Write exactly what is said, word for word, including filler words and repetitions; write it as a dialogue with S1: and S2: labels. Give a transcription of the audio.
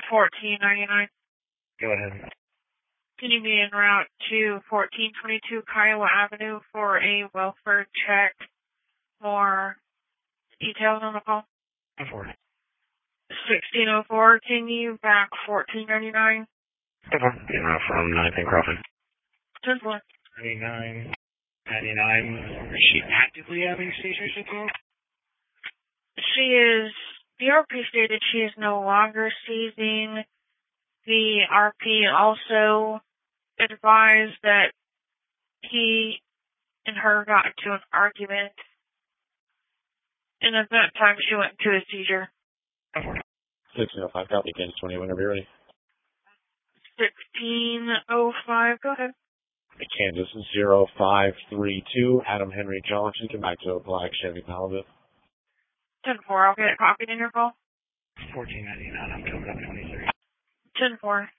S1: fourteen ninety-nine.
S2: Go ahead.
S1: Can you be en route to fourteen twenty-two Kiowa Avenue for a welfare check? More details on the call?
S2: four.
S1: sixteen oh four, can you back fourteen ninety-nine?
S2: ten four. Being route from ninth and Crawford.
S1: ten four.
S2: ninety-nine. ninety-nine. Is she actively having seizures at all?
S1: She is, the R P stated she is no longer seizing. The R P also advised that he and her got into an argument, and at that time she went into a seizure.
S2: sixteen oh five, copy, Kansas twenty, whenever you're ready.
S1: sixteen oh five, go ahead.
S2: Kansas zero five three two, Adam Henry Johnson, come back to a black Chevy Malibu.
S1: ten four, I'll get it copied in your call.
S2: fourteen ninety-nine, I'm coming up twenty-three.
S1: ten four.